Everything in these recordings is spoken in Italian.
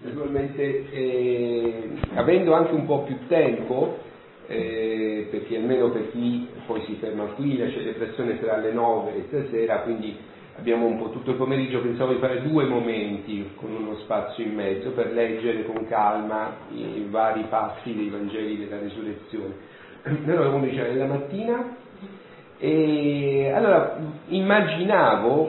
Naturalmente, avendo anche un po' più tempo, perché almeno per chi poi si ferma qui, la celebrazione sarà alle 9 stasera, quindi abbiamo un po' tutto il pomeriggio. Pensavo di fare 2 momenti con uno spazio in mezzo per leggere con calma i vari passi dei Vangeli della Risurrezione. Allora, come diceva, la mattina, e allora immaginavo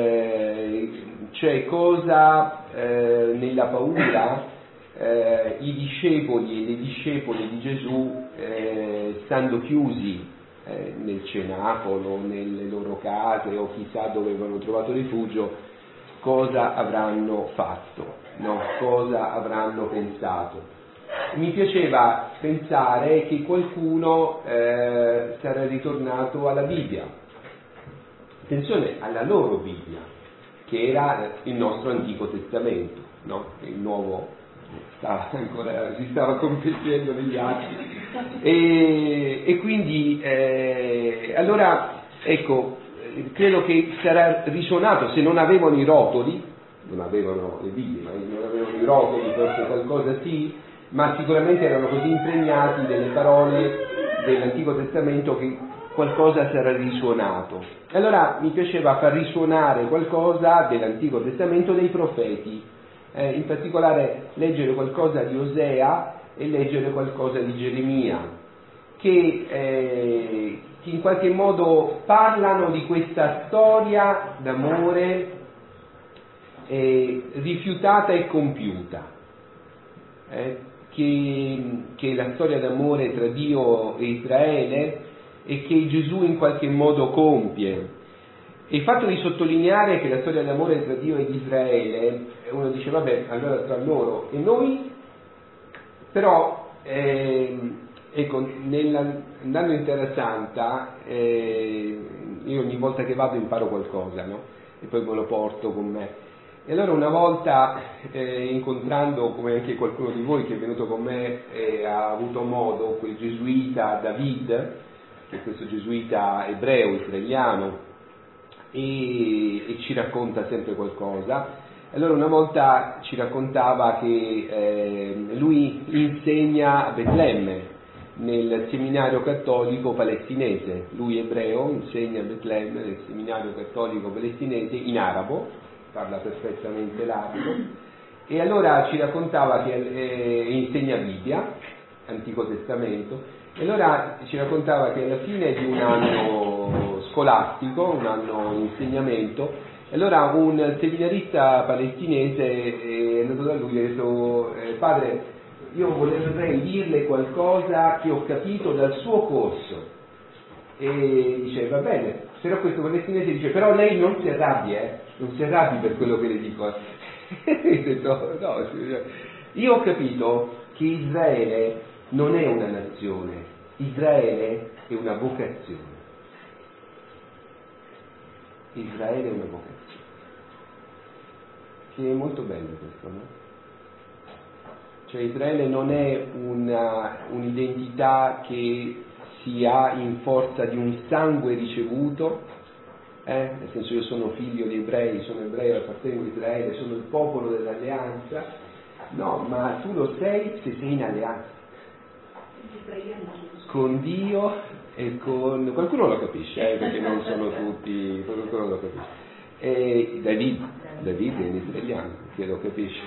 cioè cosa nella paura i discepoli e le discepole di Gesù, stando chiusi nel cenacolo, nelle loro case o chissà dove avevano trovato rifugio, cosa avranno fatto, no? Cosa avranno pensato. Mi piaceva pensare che qualcuno sarà ritornato alla Bibbia, attenzione, alla loro Bibbia, che era il nostro Antico Testamento, no? Il Nuovo si stava compiendo negli atti, e quindi allora ecco, credo che sarà risuonato, se non avevano i rotoli, non avevano le Bibbie, ma non avevano i rotoli, forse qualcosa sì, ma sicuramente erano così impregnati delle parole dell'Antico Testamento che qualcosa sarà risuonato. E allora mi piaceva far risuonare qualcosa dell'Antico Testamento dei profeti, in particolare leggere qualcosa di Osea e leggere qualcosa di Geremia, che in qualche modo parlano di questa storia d'amore rifiutata e compiuta, che è la storia d'amore tra Dio e Israele e che Gesù in qualche modo compie. E il fatto di sottolineare che la storia d'amore tra Dio ed Israele, uno dice vabbè, allora tra loro e noi, però ecco, andando in Terra Santa, io ogni volta che vado imparo qualcosa, no? E poi me lo porto con me. E allora una volta, incontrando, come anche qualcuno di voi che è venuto con me, ha avuto modo, quel gesuita David, che è questo gesuita ebreo, israeliano, e ci racconta sempre qualcosa. Allora una volta ci raccontava che lui insegna a Betlemme, nel seminario cattolico palestinese. Lui ebreo, insegna a Betlemme nel seminario cattolico palestinese in arabo, parla perfettamente l'arabo, e allora ci raccontava che insegna Bibbia, Antico Testamento, e allora ci raccontava che alla fine di un anno scolastico, un anno di insegnamento, allora un seminarista palestinese è andato da lui e ha detto padre, io vorrei dirle qualcosa che ho capito dal suo corso. E dice va bene, però questo palestinese dice però lei non si arrabbi, non si arrabbi per quello che le dico. E ho detto no, io ho capito che Israele non è una nazione, Israele è una vocazione. Israele è una vocazione, che è molto bello questo, no? Cioè Israele non è un'identità che si ha in forza di un sangue ricevuto, nel senso io sono figlio di ebrei, sono ebreo, appartengo a Israele, sono il popolo dell'alleanza, no, ma tu lo sei se sei in alleanza con Dio e con... qualcuno lo capisce, perché non sono tutti, qualcuno lo capisce. David è un israeliano, che lo capisce,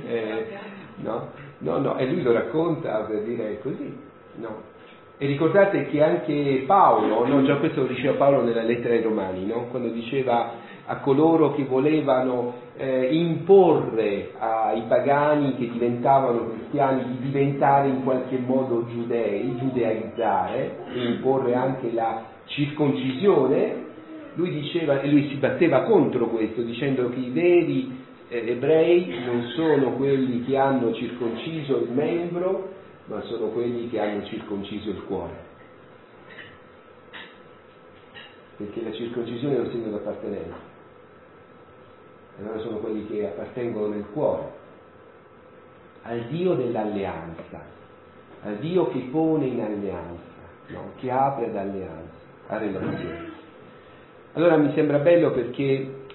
no, e lui lo racconta per dire così, no. E ricordate che anche Paolo, no, già questo lo diceva Paolo nella lettera ai Romani, no? Quando diceva a coloro che volevano imporre ai pagani che diventavano cristiani di diventare in qualche modo giudei, giudaizzare, e imporre anche la circoncisione, lui diceva, e lui si batteva contro questo, dicendo che i veri ebrei non sono quelli che hanno circonciso il membro, ma sono quelli che hanno circonciso il cuore, perché la circoncisione è un segno d'appartenenza, allora sono quelli che appartengono nel cuore al Dio dell'alleanza, al Dio che pone in alleanza, no? Che apre ad alleanza, a relazione. Allora mi sembra bello perché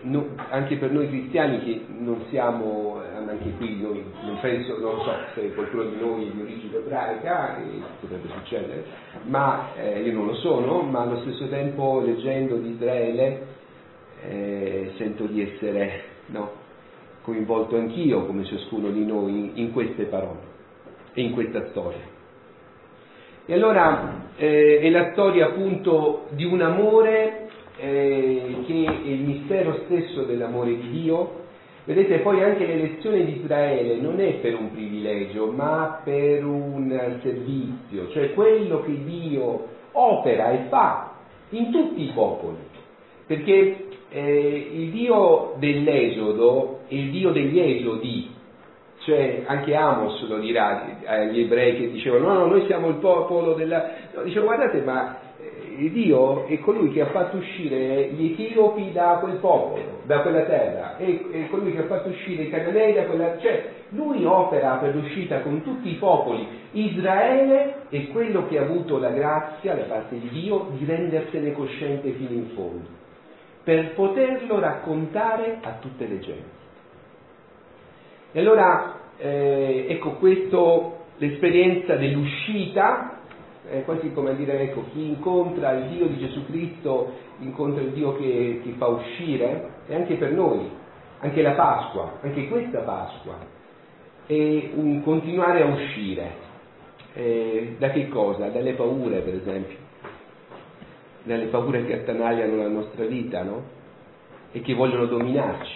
anche per noi cristiani che non siamo, anche qui noi, non penso, non so se qualcuno di noi è di origine ebraica, potrebbe succedere, ma io non lo sono, ma allo stesso tempo leggendo di Israele sento di essere coinvolto anch'io, come ciascuno di noi, in queste parole e in questa storia. E allora è la storia appunto di un amore che è il mistero stesso dell'amore di Dio. Vedete, poi anche l'elezione di Israele non è per un privilegio, ma per un servizio, cioè quello che Dio opera e fa in tutti i popoli, perché il Dio dell'Esodo è il Dio degli esodi, cioè anche Amos lo dirà agli ebrei che dicevano no, noi siamo il popolo dicevo guardate, ma Dio è colui che ha fatto uscire gli etiopi da quel popolo, da quella terra, è colui che ha fatto uscire i cananei da quella, cioè lui opera per l'uscita con tutti i popoli. Israele è quello che ha avuto la grazia da parte di Dio di rendersene cosciente fino in fondo, per poterlo raccontare a tutte le genti. E allora ecco questo, l'esperienza dell'uscita, quasi come a dire, ecco, chi incontra il Dio di Gesù Cristo incontra il Dio che fa uscire, e anche per noi, anche la Pasqua, anche questa Pasqua è un continuare a uscire. Da che cosa? Dalle paure, per esempio, dalle paure che attanagliano la nostra vita, no? E che vogliono dominarci.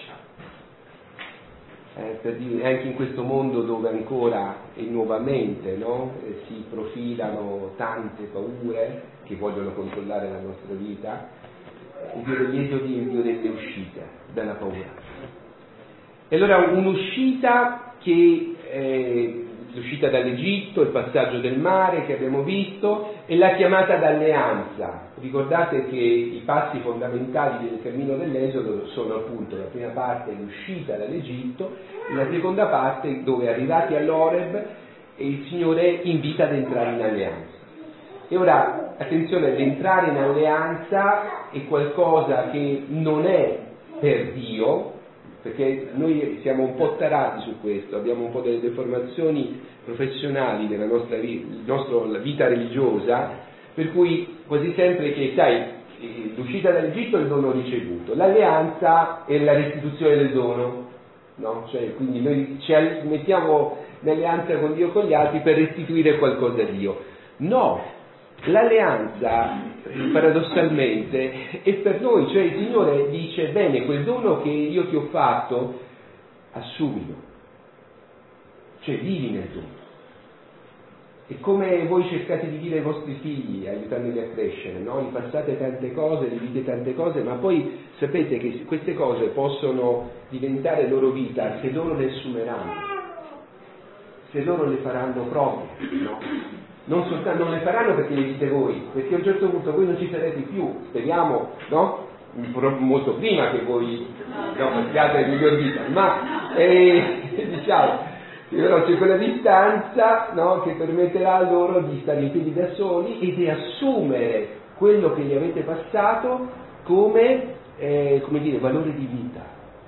Per dire, anche in questo mondo dove ancora e nuovamente si profilano tante paure che vogliono controllare la nostra vita, il Dio degli esodi è il Dio delle uscite dalla paura. E allora un'uscita che l'uscita dall'Egitto, il passaggio del mare che abbiamo visto, e la chiamata d'alleanza. Ricordate che i passi fondamentali del cammino dell'Esodo sono appunto la prima parte, l'uscita dall'Egitto, e la seconda parte dove arrivati all'Oreb il Signore invita ad entrare in alleanza. E ora, attenzione, l'entrare in alleanza è qualcosa che non è per Dio, perché noi siamo un po' tarati su questo, abbiamo un po' delle deformazioni professionali nella nostra vita religiosa, per cui quasi sempre che, sai, l'uscita dall'Egitto è il dono ricevuto, l'alleanza è la restituzione del dono, no? Cioè, quindi noi ci mettiamo in alleanza con Dio e con gli altri per restituire qualcosa a Dio. No, l'alleanza paradossalmente è per noi, cioè il Signore dice bene, quel dono che io ti ho fatto assumilo, cioè vivi nel dono. E come voi cercate di dire ai vostri figli, aiutandoli a crescere, no? Gli passate tante cose, gli dite tante cose, ma poi sapete che queste cose possono diventare loro vita se loro le assumeranno, se loro le faranno proprie, no? Non le faranno perché le dite voi, perché a un certo punto voi non ci sarete più, speriamo, no? Molto prima che voi passiate il miglior vita, ma diciamo, però c'è quella distanza, no? Che permetterà loro di stare in piedi da soli e di assumere quello che gli avete passato come dire, valore di vita,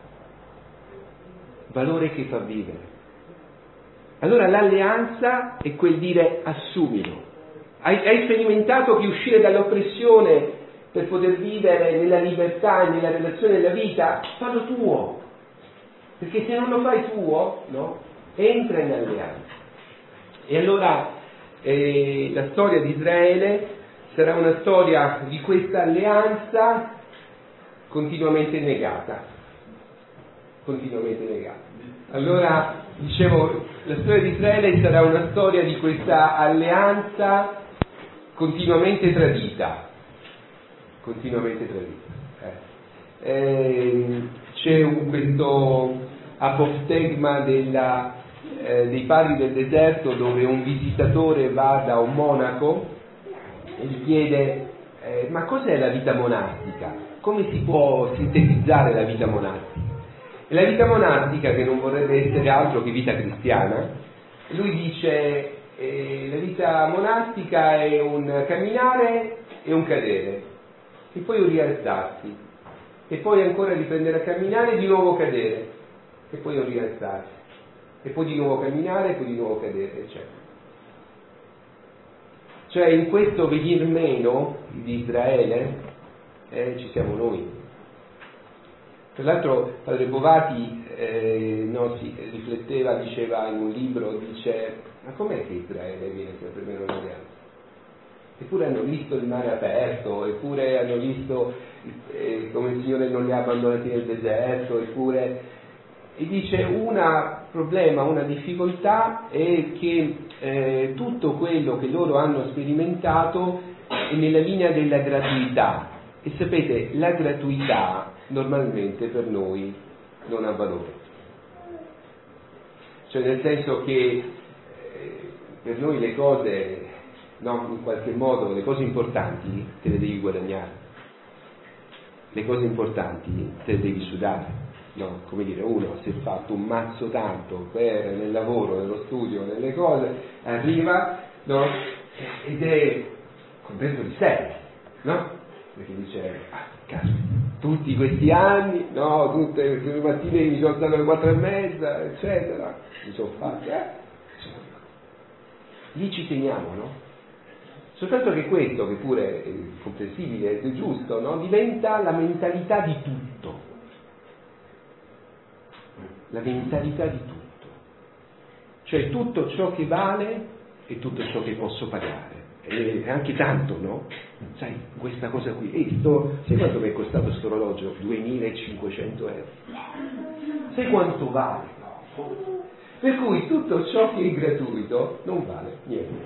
valore che fa vivere. Allora l'alleanza è quel dire assumilo. Hai sperimentato che uscire dall'oppressione per poter vivere nella libertà e nella relazione della vita, fallo tuo, perché se non lo fai tuo, no? Entra in alleanza. E allora la storia di Israele sarà una storia di questa alleanza continuamente negata. Allora, dicevo, la storia di Israele sarà una storia di questa alleanza continuamente tradita. C'è questo apoftegma dei padri del deserto, dove un visitatore va da un monaco e gli chiede ma cos'è la vita monastica? Come si può sintetizzare la vita monastica? E la vita monastica, che non vorrebbe essere altro che vita cristiana, lui dice la vita monastica è un camminare e un cadere e poi un rialzarsi, e poi ancora riprendere a camminare e di nuovo cadere, e poi non rialzarsi, e poi di nuovo camminare e poi di nuovo cadere, eccetera. Cioè in questo venir meno di Israele ci siamo noi. Tra l'altro padre Bovati rifletteva, diceva in un libro, dice: ma com'è che Israele viene sempre meno l'alleanza? Eppure hanno visto il mare aperto, eppure hanno visto come il Signore non li ha abbandonati nel deserto, eppure... E dice un problema, una difficoltà è che tutto quello che loro hanno sperimentato è nella linea della gratuità. E sapete, la gratuità normalmente per noi non ha valore. Cioè nel senso che per noi le cose, no, in qualche modo, le cose importanti te le devi guadagnare. Le cose importanti te le devi sudare. No, come dire, uno si è fatto un mazzo tanto nel lavoro, nello studio, nelle cose, arriva, no, ed è contento di sé, no? Perché dice, caso, tutti questi anni, no, tutte le mattine mi sono alzato alle 4:30, eccetera, mi sono fatti, lì ci teniamo, no? Soltanto che questo, che pure è comprensibile, è giusto, no? Diventa la mentalità di tutto. La mentalità di tutto, cioè tutto ciò che vale e tutto ciò che posso pagare, e anche tanto, no? Sai, questa cosa qui, sai quanto mi è costato questo orologio? 2.500 euro. Sai quanto vale? Per cui tutto ciò che è gratuito non vale niente.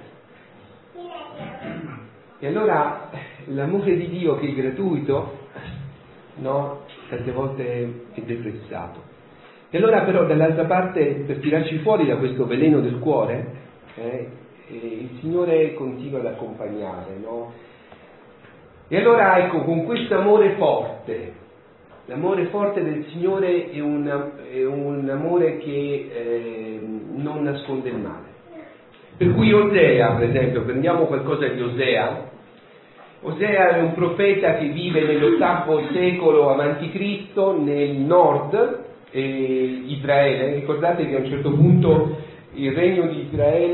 E allora l'amore di Dio che è gratuito, no, tante volte è deprezzato. E allora però dall'altra parte, per tirarci fuori da questo veleno del cuore, il Signore continua ad accompagnare, no? E allora ecco, con questo amore forte, l'amore forte del Signore è un amore che non nasconde il male. Per cui Osea, per esempio, prendiamo qualcosa di Osea. Osea è un profeta che vive nell'8° secolo a.C. nel nord Israele. Ricordate che a un certo punto il regno di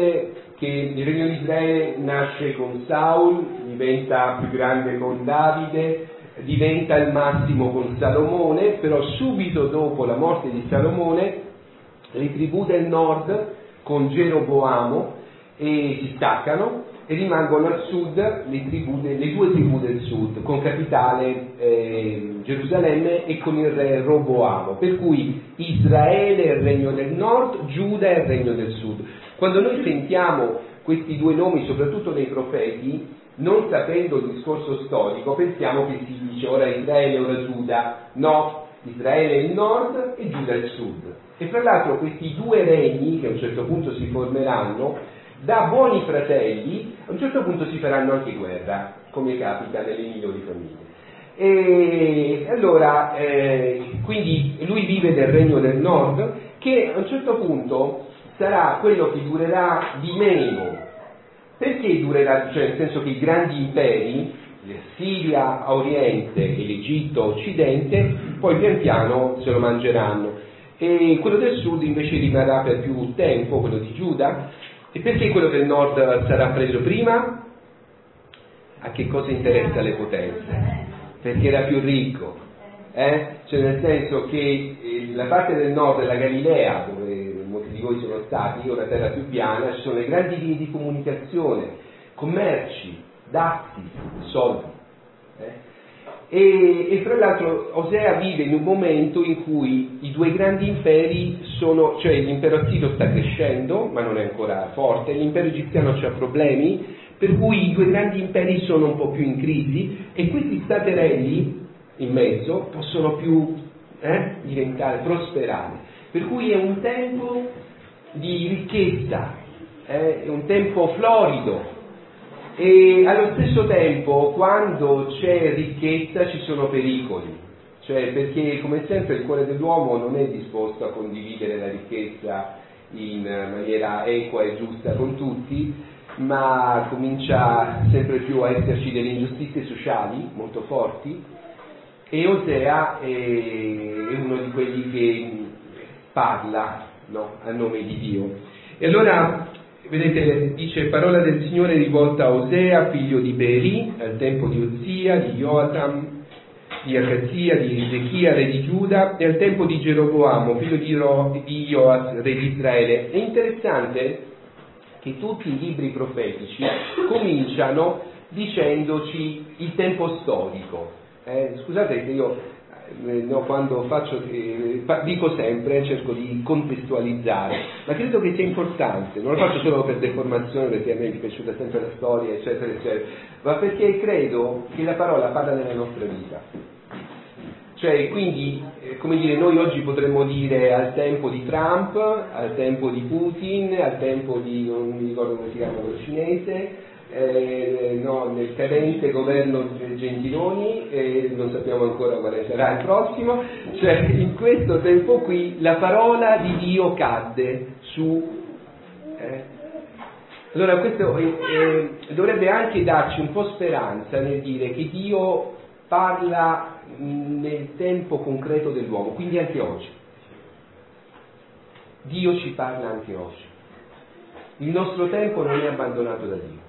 Israele nasce con Saul, diventa più grande con Davide, diventa il massimo con Salomone, però subito dopo la morte di Salomone le tribù del nord con Geroboamo si staccano e rimangono al sud le due tribù del sud, con capitale Gerusalemme e con il re Roboamo, per cui Israele è il regno del nord, Giuda è il regno del sud. Quando noi sentiamo questi due nomi, soprattutto nei profeti, non sapendo il discorso storico, pensiamo che si dice ora Israele, ora Giuda. No, Israele è il nord e Giuda è il sud. E fra l'altro questi due regni, che a un certo punto si formeranno, da buoni fratelli, a un certo punto si faranno anche guerra, come capita nelle migliori famiglie. E allora, quindi lui vive del regno del nord, che a un certo punto sarà quello che durerà di meno. Perché durerà? Cioè nel senso che i grandi imperi, l'Assiria a oriente e l'Egitto a occidente, poi pian piano se lo mangeranno. E quello del sud invece rimarrà per più tempo, quello di Giuda. E perché quello del nord sarà preso prima? A che cosa interessa le potenze? Perché era più ricco, cioè nel senso che la parte del nord della Galilea, dove molti di voi sono stati, una terra più piana, ci sono le grandi linee di comunicazione, commerci, dazi, soldi. E fra l'altro Osea vive in un momento in cui i due grandi imperi cioè l'impero assiro sta crescendo ma non è ancora forte, l'impero egiziano ha problemi, per cui i due grandi imperi sono un po' più in crisi e questi staterelli in mezzo possono più diventare, prosperare, per cui è un tempo di ricchezza, è un tempo florido. E allo stesso tempo, quando c'è ricchezza, ci sono pericoli, cioè perché come sempre il cuore dell'uomo non è disposto a condividere la ricchezza in maniera equa e giusta con tutti, ma comincia sempre più a esserci delle ingiustizie sociali molto forti e Osea è uno di quelli che parla, no, a nome di Dio. E allora, vedete, dice: parola del Signore rivolta a Osea, figlio di Beeri, al tempo di Ozia, di Joatam, di Acazia, di Ezechia, re di Giuda, e al tempo di Geroboamo, figlio di Joas, re di Israele. È interessante che tutti i libri profetici cominciano dicendoci il tempo storico. Scusate che io quando faccio dico sempre, cerco di contestualizzare, ma credo che sia importante. Non lo faccio solo per deformazione, perché a me è piaciuta sempre la storia, eccetera eccetera, ma perché credo che la parola parla nella nostra vita. Cioè, quindi, come dire, noi oggi potremmo dire al tempo di Trump, al tempo di Putin, al tempo di, non mi ricordo come si chiama quello cinese, nel cadente governo Gentiloni, non sappiamo ancora quale sarà il prossimo. Cioè, in questo tempo qui la parola di Dio cadde su. Allora questo dovrebbe anche darci un po' speranza nel dire che Dio parla nel tempo concreto dell'uomo, quindi anche oggi. Dio ci parla anche oggi. Il nostro tempo non è abbandonato da Dio.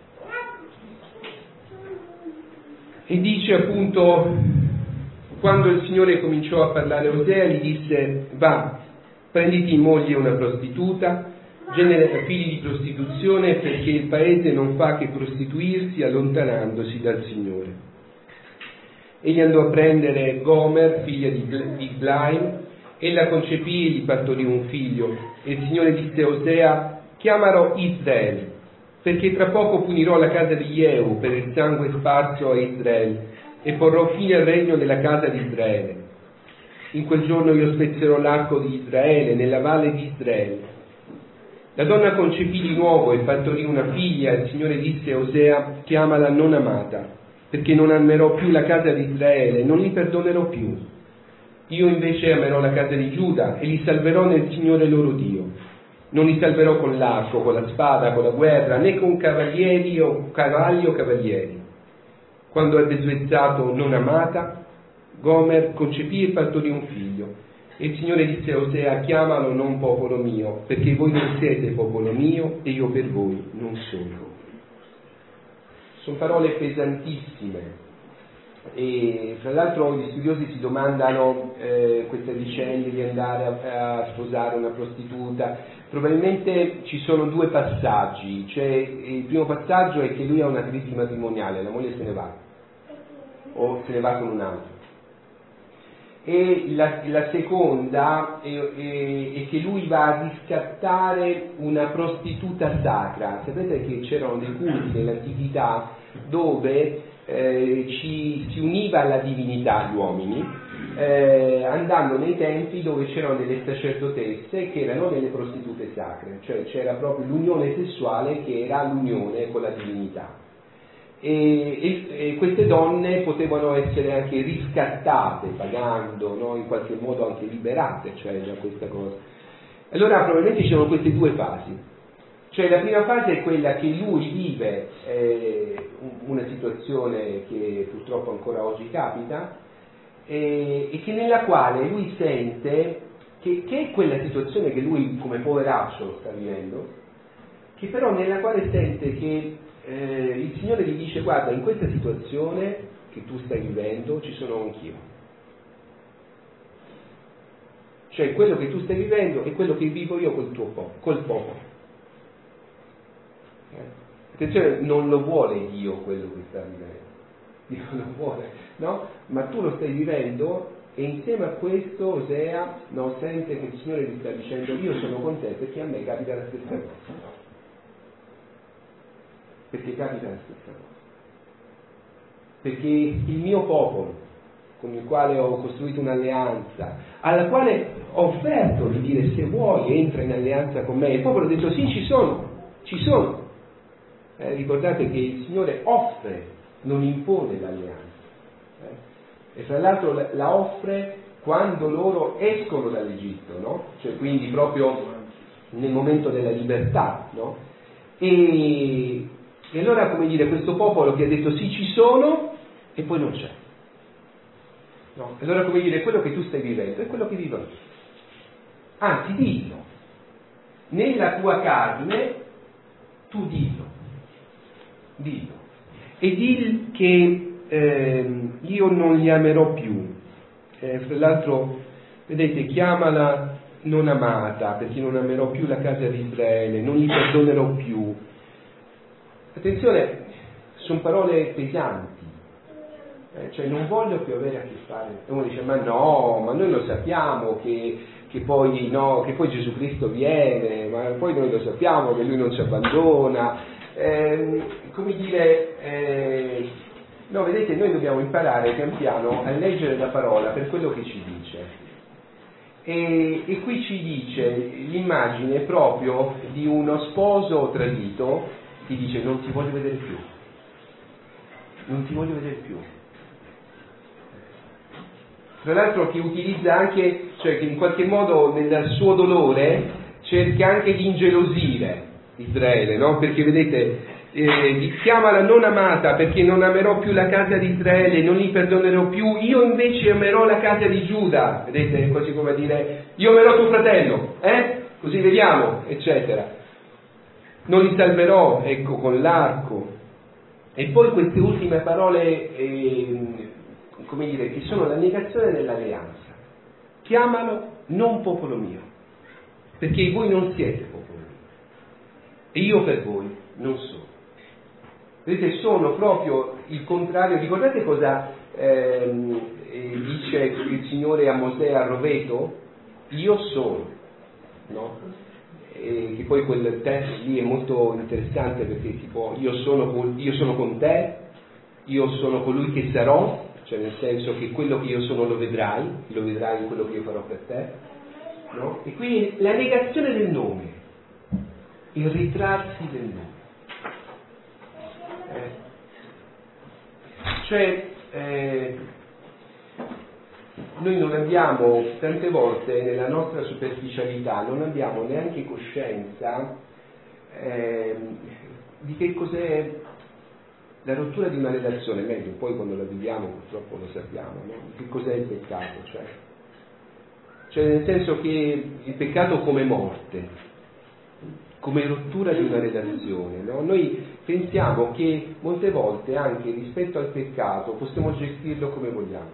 E dice appunto, quando il Signore cominciò a parlare a Osea, gli disse: va, prenditi in moglie una prostituta, genera figli di prostituzione, perché il paese non fa che prostituirsi allontanandosi dal Signore. Egli andò a prendere Gomer, figlia di Blaim, ella concepì e gli partorì un figlio. E il Signore disse a Osea: chiamarò Israele, perché tra poco punirò la casa di Jehu per il sangue sparso a Israele, e porrò fine al regno della casa di Israele. In quel giorno io spezzerò l'arco di Israele nella valle di Israele. La donna concepì di nuovo e partorì una figlia, e il Signore disse a Osea: chiamala non amata, perché non amerò più la casa di Israele, non li perdonerò più. Io invece amerò la casa di Giuda e li salverò nel Signore loro Dio. Non li salverò con l'arco, con la spada, con la guerra, né con cavalieri o cavalli o cavalieri. Quando ebbe svezzato non amata, Gomer concepì e partorì un figlio. E il Signore disse a Osea: chiamalo non popolo mio, perché voi non siete popolo mio e io per voi non sono. Sono parole pesantissime. E fra l'altro gli studiosi si domandano questa vicenda di andare a sposare una prostituta. Probabilmente ci sono due passaggi. Cioè, il primo passaggio è che lui ha una crisi matrimoniale, la moglie se ne va o se ne va con un altro, e la seconda è che lui va a riscattare una prostituta sacra. Sapete che c'erano dei culti nell'antichità dove si univa alla divinità gli uomini, andando nei templi dove c'erano delle sacerdotesse che erano delle prostitute sacre, cioè c'era proprio l'unione sessuale che era l'unione con la divinità. E queste donne potevano essere anche riscattate pagando, no? In qualche modo anche liberate, cioè, da questa cosa. Allora probabilmente ci sono queste due fasi. Cioè la prima fase è quella che lui vive una situazione che purtroppo ancora oggi capita, e che nella quale lui sente che è quella situazione che lui come poveraccio sta vivendo, che però nella quale sente che il Signore gli dice: guarda, in questa situazione che tu stai vivendo ci sono anch'io. Cioè quello che tu stai vivendo è quello che vivo io col popolo. Attenzione, non lo vuole Dio quello che sta vivendo, Dio lo vuole, no? Ma tu lo stai vivendo, e insieme a questo Osea sente che il Signore gli sta dicendo: io sono con te perché a me capita la stessa cosa. Perché capita la stessa cosa. Perché il mio popolo, con il quale ho costruito un'alleanza, alla quale ho offerto di dire: se vuoi entra in alleanza con me, il popolo ha detto: sì, ci sono. Ricordate che il Signore offre, non impone l'alleanza. E fra l'altro la offre quando loro escono dall'Egitto, no? Cioè quindi proprio nel momento della libertà, no? E allora, come dire, questo popolo che ha detto sì, ci sono, e poi non c'è. No? Allora, come dire, quello che tu stai vivendo è quello che vivo io. Anzi, dillo. Nella tua carne, tu dillo. Dillo. E dillo che io non li amerò più. Fra l'altro, vedete, chiamala non amata, perché non amerò più la casa di Israele, non li perdonerò più. Attenzione, sono parole pesanti. Cioè non voglio più avere a che fare. E uno dice: ma no, ma noi lo sappiamo che poi Gesù Cristo viene, ma poi noi lo sappiamo che lui non ci abbandona. Come dire, no, vedete, noi dobbiamo imparare pian piano a leggere la parola per quello che ci dice. E qui ci dice l'immagine proprio di uno sposo tradito che dice: non ti voglio vedere più, non ti voglio vedere più. Tra l'altro che utilizza anche, cioè che in qualche modo nel suo dolore cerca anche di ingelosire Israele, no? Perché vedete, chiamala non amata perché non amerò più la casa di Israele, non li perdonerò più, io invece amerò la casa di Giuda, vedete, quasi come a dire: io amerò tuo fratello, così vediamo, eccetera. Non li salverò, ecco, con l'arco. E poi queste ultime parole, come dire, che sono la negazione dell'alleanza. Chiamalo non popolo mio, perché voi non siete popolo mio, e io per voi non sono. Vedete, sono proprio il contrario. Ricordate cosa dice il Signore a Mosè a Roveto? Io sono, no? Che poi quel testo lì è molto interessante, perché tipo io sono con te, io sono colui che sarò, cioè nel senso che quello che io sono lo vedrai in quello che io farò per te, no? E qui la negazione del nome, il ritrarsi del nome. Noi non abbiamo, tante volte nella nostra superficialità, non abbiamo neanche coscienza di che cos'è la rottura di una relazione, meglio, poi quando la viviamo purtroppo lo sappiamo, no? Che cos'è il peccato, cioè nel senso che il peccato come morte, come rottura di una relazione, no? Noi pensiamo che molte volte anche rispetto al peccato possiamo gestirlo come vogliamo,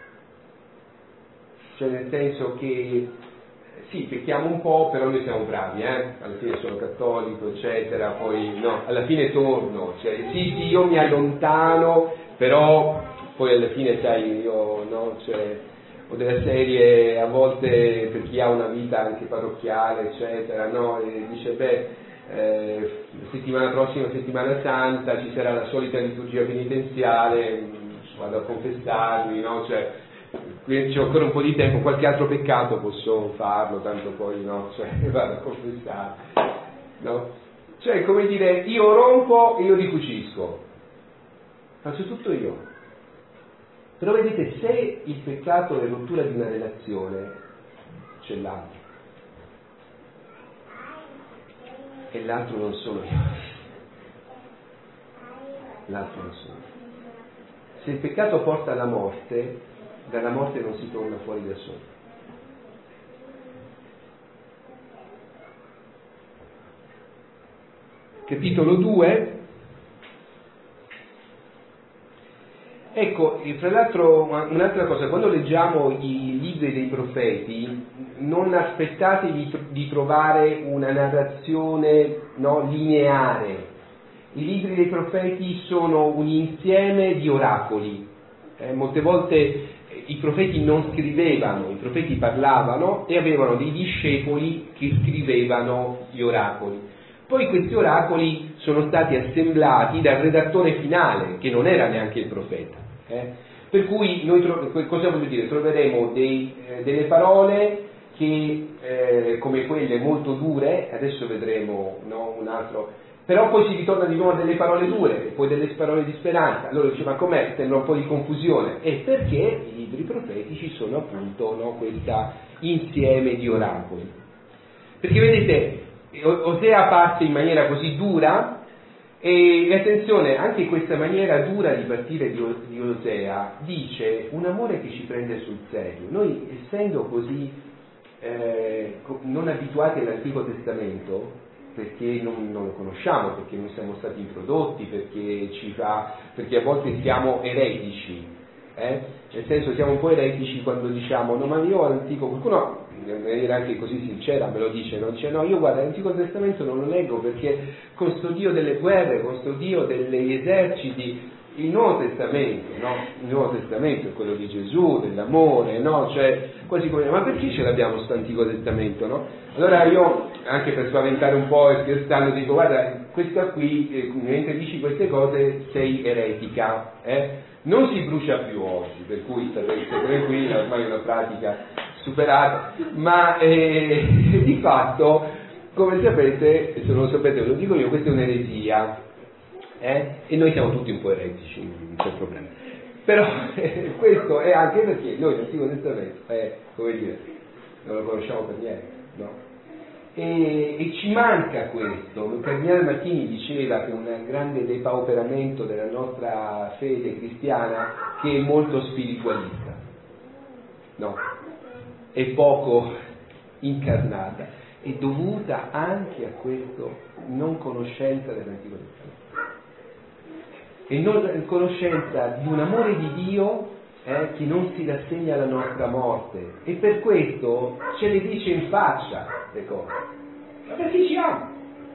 cioè nel senso che sì, pecchiamo un po', però noi siamo bravi, alla fine sono cattolico, eccetera, poi no, alla fine torno, cioè sì, io mi allontano, però poi alla fine, sai, io, no, cioè, o della serie, a volte per chi ha una vita anche parrocchiale, eccetera, no, e dice, settimana prossima, settimana santa, ci sarà la solita liturgia penitenziale, vado a confessarmi, no, cioè, c'è ancora un po' di tempo, qualche altro peccato posso farlo, tanto poi no, cioè vado a confessare, no? Cioè, come dire, io rompo e io ricucisco, faccio tutto io. Però vedete, se il peccato è rottura di una relazione, c'è l'altro, e l'altro non sono io, l'altro non sono io. Se il peccato porta alla morte, dalla morte non si torna fuori da solo. Capitolo 2. Ecco, fra l'altro un'altra cosa, quando leggiamo i libri dei profeti, non aspettatevi di trovare una narrazione, no, lineare. I libri dei profeti sono un insieme di oracoli. Molte volte i profeti non scrivevano, i profeti parlavano e avevano dei discepoli che scrivevano gli oracoli. Poi questi oracoli sono stati assemblati dal redattore finale, che non era neanche il profeta. Per cui noi cosa voglio dire? Troveremo delle parole che come quelle molto dure, adesso vedremo, no, un altro, però poi si ritorna di nuovo a delle parole dure e poi delle parole di speranza. Allora dice: ma com'è? Sembra un po' di confusione. E perché i libri profetici sono appunto, no, questo insieme di oracoli. Perché vedete, Osea parte in maniera così dura E attenzione, anche questa maniera dura di partire di Osea dice un amore che ci prende sul serio. Noi, essendo così non abituati all'Antico Testamento, perché non lo conosciamo, perché non siamo stati introdotti, perché a volte siamo eretici, nel senso siamo un po' eretici quando diciamo no, ma io all'Antico, qualcuno in maniera anche così sincera me lo dice, no? Dice no, io guarda l'Antico Testamento non lo leggo perché con sto Dio delle guerre, con sto Dio degli eserciti, il Nuovo Testamento, no? Il Nuovo Testamento è quello di Gesù, dell'amore, no? Cioè, quasi come, ma perché ce l'abbiamo sto Antico Testamento, no? Allora io, anche per spaventare un po' e scherzando, dico, guarda, questa qui, mentre dici queste cose, sei eretica, non si brucia più oggi, per cui state tranquilla, ormai è una pratica superata, ma di fatto, come sapete, se non lo sapete ve lo dico io, questa è un'eresia, e noi siamo tutti un po' eretici, non c'è problema. Però questo è anche perché noi l'Antico Testamento, come dire, non lo conosciamo per niente, no? E ci manca questo. Il Cardinale Martini diceva che un grande depauperamento della nostra fede cristiana che è molto spiritualista, no? È poco incarnata, è dovuta anche a questo non conoscenza dell'Antico Testamento e non conoscenza di un amore di Dio che non si rassegna alla nostra morte, e per questo ce le dice in faccia le cose, ma perché ci ama.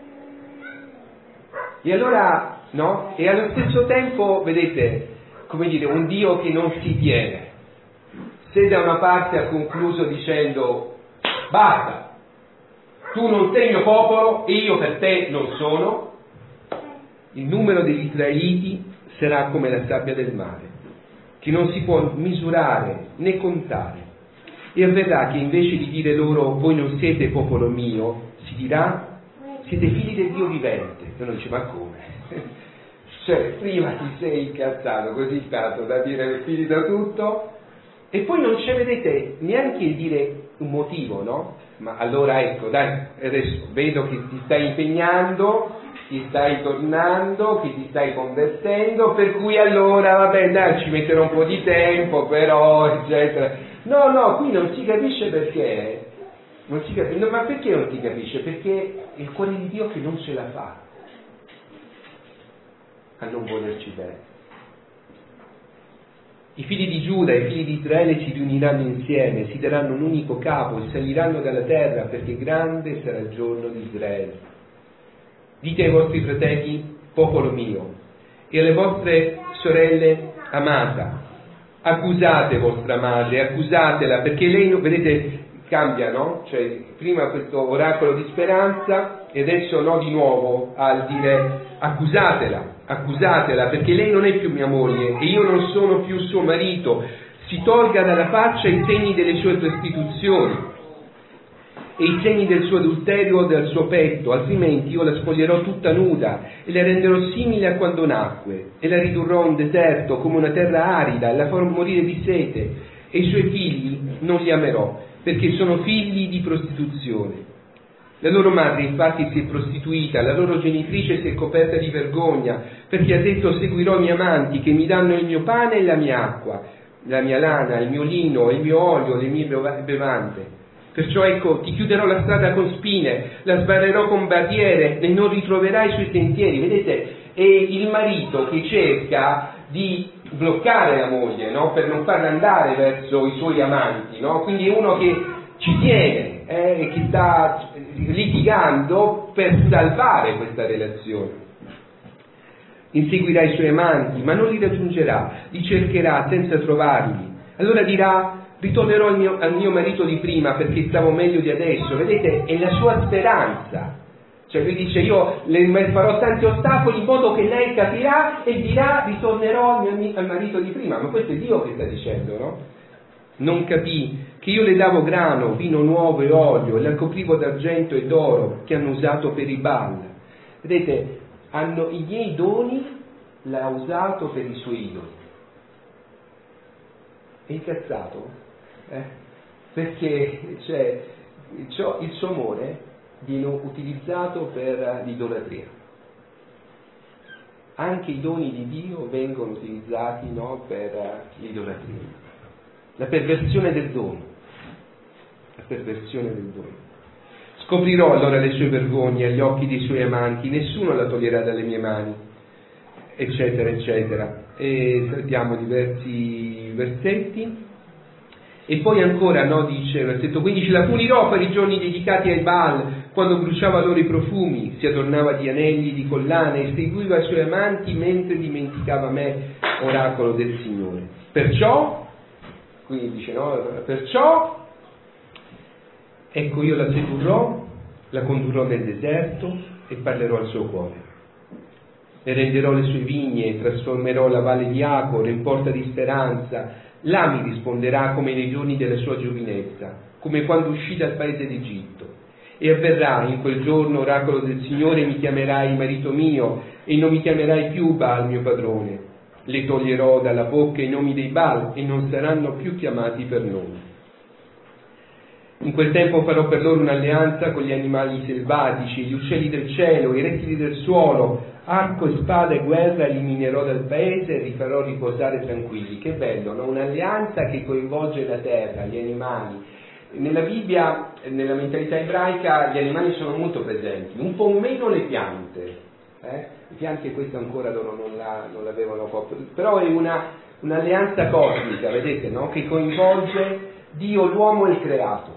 E allora, no? E allo stesso tempo, vedete, come dire, un Dio che non si tiene. Se da una parte ha concluso dicendo basta, tu non sei mio popolo e io per te non sono, il numero degli israeliti sarà come la sabbia del mare, che non si può misurare né contare. E avverrà che invece di dire loro voi non siete popolo mio, si dirà siete figli del Dio vivente. E uno dice ma come? Cioè prima ti sei incazzato così tanto da dire figli da tutto e poi non c'è, vedete, neanche il dire un motivo, no? Ma allora ecco, dai, adesso vedo che ti stai impegnando, ti stai tornando, che ti stai convertendo, per cui allora, vabbè, dai, ci metterò un po' di tempo, però, eccetera. No, qui non si capisce perché. Non si capisce. No, ma perché non si capisce? Perché è il cuore di Dio che non ce la fa a non volerci bene. I figli di Giuda e i figli di Israele si riuniranno insieme, si daranno un unico capo e saliranno dalla terra, perché grande sarà il giorno di Israele. Dite ai vostri fratelli, popolo mio, e alle vostre sorelle, amata. Accusate vostra madre, accusatela, perché lei, vedete, cambia, no? Cioè, prima questo oracolo di speranza e adesso no di nuovo al dire accusatela, perché lei non è più mia moglie e io non sono più suo marito. Si tolga dalla faccia i segni delle sue prostituzioni e i segni del suo adulterio o del suo petto, altrimenti io la spoglierò tutta nuda e la renderò simile a quando nacque e la ridurrò un deserto come una terra arida e la farò morire di sete, e i suoi figli non li amerò perché sono figli di prostituzione. La loro madre infatti si è prostituita, la loro genitrice si è coperta di vergogna, perché ha detto seguirò i miei amanti che mi danno il mio pane e la mia acqua, la mia lana, il mio lino, il mio olio, le mie bevande. Perciò ecco, ti chiuderò la strada con spine, la sbarrerò con barriere e non ritroverai i suoi sentieri. Vedete, è il marito che cerca di bloccare la moglie, no? Per non farla andare verso i suoi amanti, no? Quindi è uno che ci tiene, che sta litigando per salvare questa relazione. Inseguirà i suoi amanti, ma non li raggiungerà, li cercherà senza trovarli. Allora dirà, ritornerò al mio marito di prima perché stavo meglio di adesso. Vedete, è la sua speranza. Cioè lui dice, io le farò tanti ostacoli in modo che lei capirà e dirà, ritornerò al marito di prima. Ma questo è Dio che sta dicendo, no? Non capì che io le davo grano, vino nuovo e olio, e la coprivo d'argento e d'oro che hanno usato per i Baal. Vedete, i miei doni l'ha usato per i suoi idoli. È incazzato? Perché il suo amore viene utilizzato per l'idolatria. anche i doni di Dio vengono utilizzati, no, per l'idolatria. La perversione del dono. La perversione del dono. Scoprirò allora le sue vergogne agli occhi dei suoi amanti, nessuno la toglierà dalle mie mani, eccetera, eccetera. E saltiamo diversi versetti. E poi ancora, no, dice, versetto 15, la punirò per i giorni dedicati ai Baal, quando bruciava loro i profumi, si adornava di anelli, di collane, e seguiva i suoi amanti mentre dimenticava me, oracolo del Signore. Perciò, quindi dice, no, perciò, ecco io la sedurrò, la condurrò nel deserto e parlerò al suo cuore. E renderò le sue vigne, e trasformerò la valle di Acor in porta di speranza. Là mi risponderà come nei giorni della sua giovinezza, come quando uscì dal paese d'Egitto. E avverrà in quel giorno, oracolo del Signore, mi chiamerai marito mio, e non mi chiamerai più Baal mio padrone. Le toglierò dalla bocca i nomi dei Baal, e non saranno più chiamati per nome. In quel tempo farò per loro un'alleanza con gli animali selvatici, gli uccelli del cielo, i rettili del suolo, arco e spada e guerra eliminerò dal paese e li farò riposare tranquilli. Che bello, no? Un'alleanza che coinvolge la terra, gli animali. Nella Bibbia, nella mentalità ebraica, gli animali sono molto presenti, un po' meno le piante. Le piante questo ancora loro non l'avevano fatto, però è un'alleanza cosmica, vedete, no? Che coinvolge Dio, l'uomo e il creato.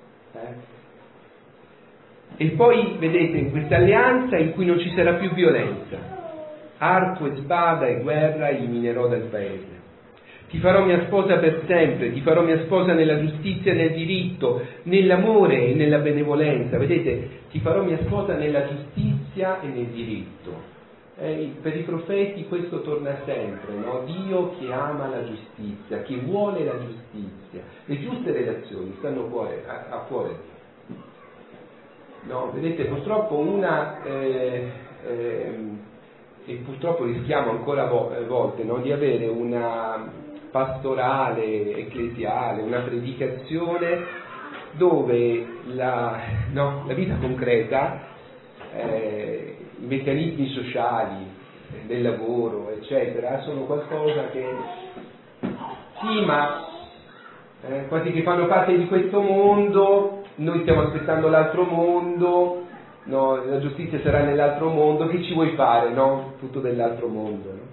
E poi vedete in questa alleanza in cui non ci sarà più violenza, arco e spada e guerra eliminerò dal paese. Ti farò mia sposa per sempre, ti farò mia sposa nella giustizia e nel diritto, nell'amore e nella benevolenza. Vedete, ti farò mia sposa nella giustizia e nel diritto. Per i profeti questo torna sempre, no? Dio che ama la giustizia, che vuole la giustizia. Le giuste relazioni stanno a cuore. No, vedete, purtroppo e purtroppo rischiamo ancora a volte, no, di avere una pastorale ecclesiale, una predicazione dove la vita concreta, i meccanismi sociali del lavoro, eccetera, sono qualcosa che sì, ma quasi che fanno parte di questo mondo. Noi stiamo aspettando l'altro mondo, no? La giustizia sarà nell'altro mondo, che ci vuoi fare, no? Tutto dell'altro mondo, no?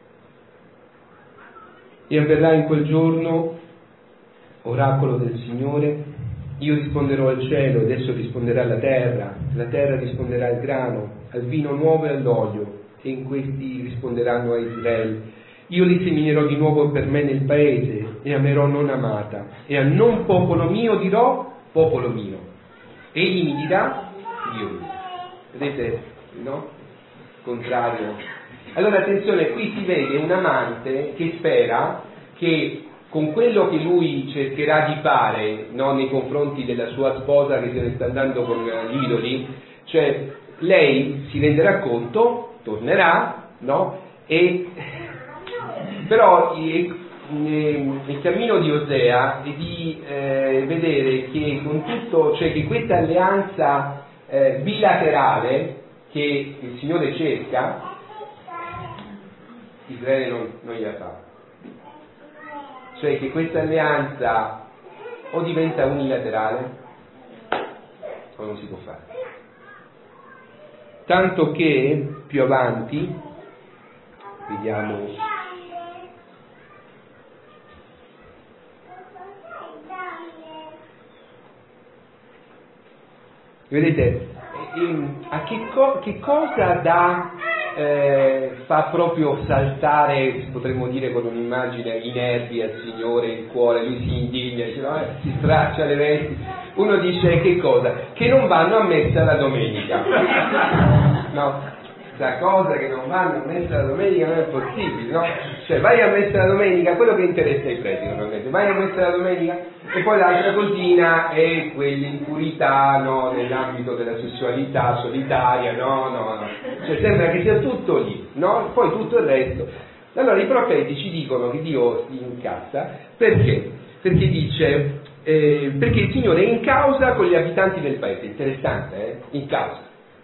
E avverrà in quel giorno, oracolo del Signore, io risponderò al cielo ed esso risponderà alla terra risponderà al grano, al vino nuovo e all'olio, e in questi risponderanno a Israele. Io li seminerò di nuovo per me nel paese, e amerò non amata, e a non popolo mio dirò popolo mio, egli mi dirà Dio mio. Vedete, no? Contrario. Allora attenzione, qui si vede un amante che spera che con quello che lui cercherà di fare, no, nei confronti della sua sposa che se ne sta andando con gli idoli, cioè lei si renderà conto, tornerà, no? E però il cammino di Osea è di vedere che con tutto, cioè che questa alleanza bilaterale che il Signore cerca, Israele non gliela fa. Cioè che questa alleanza o diventa unilaterale o non si può fare. Tanto che più avanti, vediamo, vedete, a che cosa fa proprio saltare, potremmo dire con un'immagine, i nervi al Signore, il cuore, lui si indigna, dice, no, si straccia le vesti. Uno dice che cosa? Che non vanno a messa la domenica. No, questa cosa che non vanno a messa la domenica non è possibile, no? Cioè vai a messa la domenica, quello che interessa ai preti normalmente, vai a messa la domenica, e poi l'altra cosina è quell'impurità, no, nell'ambito della sessualità solitaria, no, cioè sembra che sia tutto lì, no? Poi tutto il resto. Allora i profeti ci dicono che Dio si incazza, perché? Perché dice, perché il Signore è in causa con gli abitanti del paese, interessante, in causa.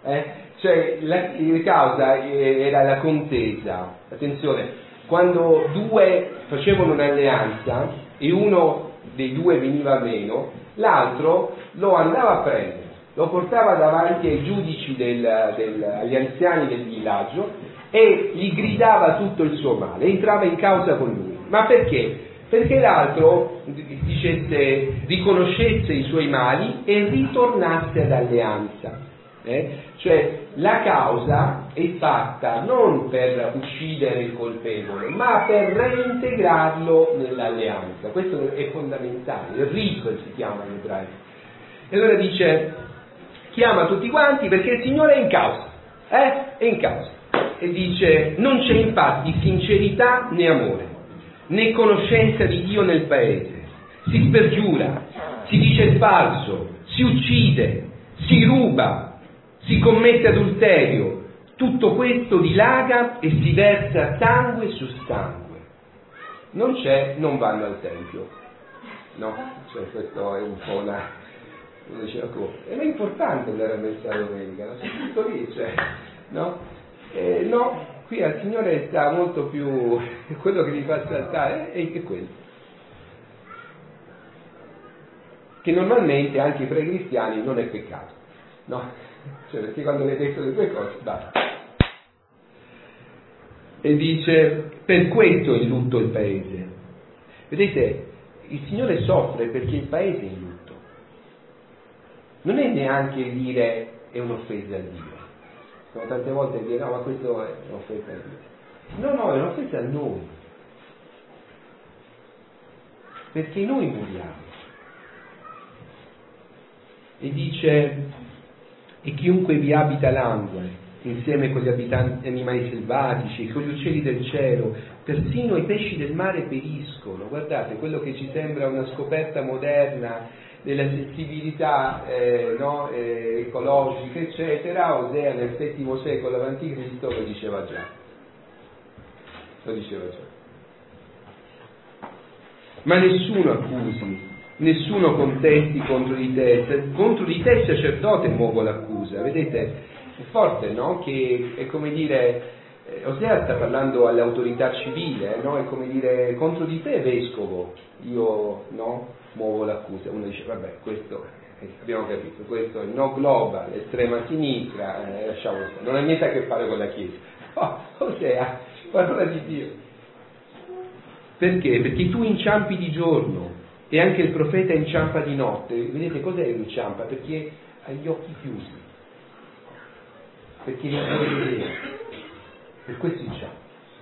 Cioè la causa era la contesa. Attenzione, quando due facevano un'alleanza e uno dei due veniva meno, l'altro lo andava a prendere, lo portava davanti ai giudici agli anziani del villaggio e gli gridava tutto il suo male, entrava in causa con lui. Ma perché? Perché l'altro riconoscesse i suoi mali e ritornasse ad alleanza. Cioè la causa è fatta non per uccidere il colpevole, ma per reintegrarlo nell'alleanza. Questo è fondamentale, il rib si chiama in ebraico. E allora dice, chiama tutti quanti perché il Signore è in causa, è in causa. E dice, non c'è infatti sincerità né amore, né conoscenza di Dio nel paese, si spergiura, si dice il falso, si uccide, si ruba, si commette adulterio, tutto questo dilaga e si versa sangue su sangue. Non vanno al tempio, no? Cioè questo è un po' uno diceva ed è importante andare a messa la domenica, no? C'è tutto lì, cioè, no? No, qui al Signore sta molto più, quello che gli fa saltare è quello. Che normalmente anche fra i cristiani non è peccato, no? Cioè perché quando le hai detto le due cose, basta. E dice, per questo è in lutto il paese. Vedete, il Signore soffre perché il paese è in lutto. Non è neanche dire è un'offesa a Dio. Come tante volte dire no, ma questo è un'offesa a Dio. No, è un'offesa a noi. Perché noi moriamo. E dice, e chiunque vi abita langue, insieme con gli animali selvatici, con gli uccelli del cielo, persino i pesci del mare periscono. Guardate, quello che ci sembra una scoperta moderna della sensibilità ecologica, eccetera, Osea nel VII secolo avanti Cristo lo diceva già. Ma nessuno accusi, nessuno contesti contro di te il sacerdote muove l'accusa. Vedete, è forte, no? Che è come dire, Osea sta parlando all'autorità civile, no? È come dire, contro di te vescovo, io muovo l'accusa. Uno dice, vabbè, questo abbiamo capito, questo è il no global, estrema sinistra, lasciamo stare, non ha niente a che fare con la Chiesa. Osea, parola di Dio. Perché? Perché tu inciampi di giorno e anche il profeta inciampa di notte. Vedete cos'è inciampa? Perché ha gli occhi chiusi, perché non può vedere, per questo inciampa.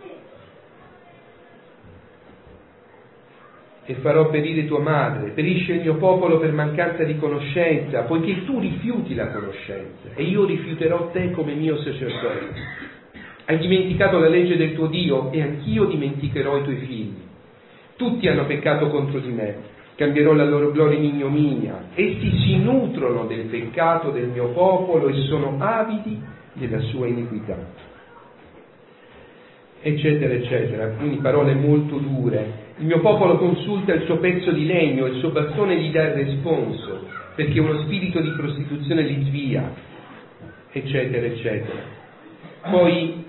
E farò perire tua madre, perisce il mio popolo per mancanza di conoscenza, poiché tu rifiuti la conoscenza e io rifiuterò te come mio sacerdote. Hai dimenticato la legge del tuo Dio e anch'io dimenticherò i tuoi figli. Tutti hanno peccato contro di me, cambierò la loro gloria in ignominia. Essi si nutrono del peccato del mio popolo e sono avidi della sua iniquità. Eccetera, eccetera. Quindi parole molto dure. Il mio popolo consulta il suo pezzo di legno, il suo bastone gli dà il responso, perché uno spirito di prostituzione li svia, eccetera, eccetera. Poi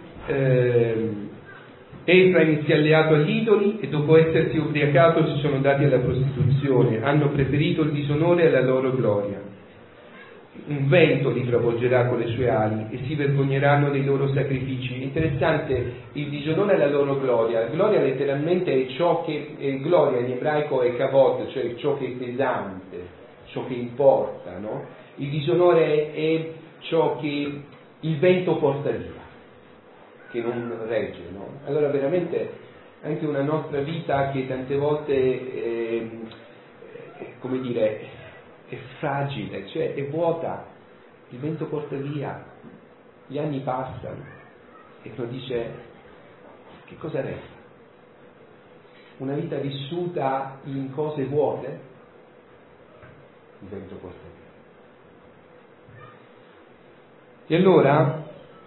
Efraim si è alleato agli idoli e dopo essersi ubriacato si sono dati alla prostituzione, hanno preferito il disonore alla loro gloria. Un vento li travolgerà con le sue ali e si vergogneranno dei loro sacrifici. Interessante, il disonore alla loro gloria. Gloria letteralmente è ciò che gloria in ebraico è kavod, cioè ciò che è pesante, ciò che importa, no? Il disonore è ciò che il vento porta via, che non regge, no? Allora veramente anche una nostra vita che tante volte come dire è fragile, cioè è vuota, il vento porta via, gli anni passano e uno dice che cosa resta? Una vita vissuta in cose vuote? Il vento porta via. E allora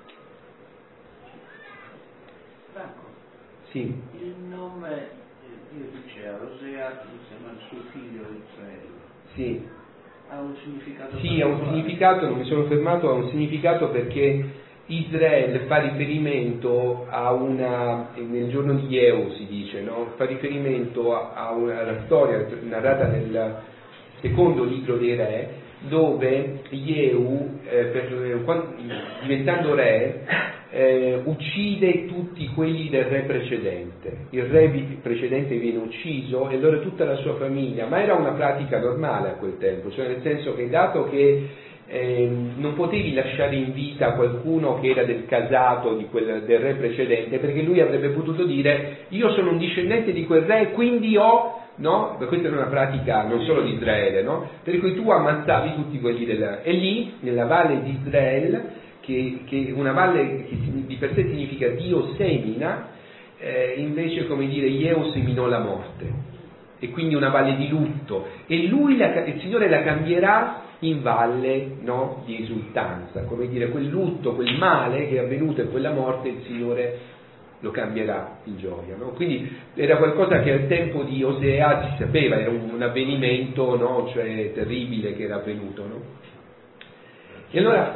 sì. Il nome Dio dice a Osea insieme al suo figlio Israele. Sì. Ha un significato? Sì, ha un significato, non mi sono fermato, ha un significato perché Israele fa riferimento nel giorno di Jehù si dice, no? Fa riferimento alla storia narrata nel secondo libro dei Re, dove Jehù, diventando re, uccide tutti quelli del re precedente. Il re precedente viene ucciso e allora tutta la sua famiglia, ma era una pratica normale a quel tempo, cioè nel senso che dato che non potevi lasciare in vita qualcuno che era del casato del re precedente, perché lui avrebbe potuto dire io sono un discendente di quel re, quindi no? Questa era una pratica non solo di Israele, no? Per cui tu ammazzavi tutti quelli e lì nella valle di Israele, che una valle che di per sé significa Dio semina, invece come dire Jehù seminò la morte, e quindi una valle di lutto, e lui il Signore la cambierà in valle, no, di esultanza, come dire quel lutto, quel male che è avvenuto e quella morte il Signore lo cambierà in gioia, no? Quindi era qualcosa che al tempo di Osea si sapeva, era un avvenimento, no, cioè terribile che era avvenuto, no? E allora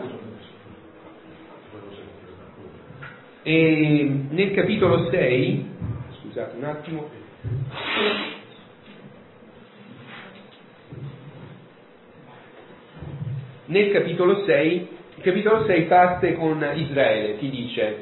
nel capitolo 6, scusate un attimo, nel capitolo 6, il capitolo 6 parte con Israele, ti dice: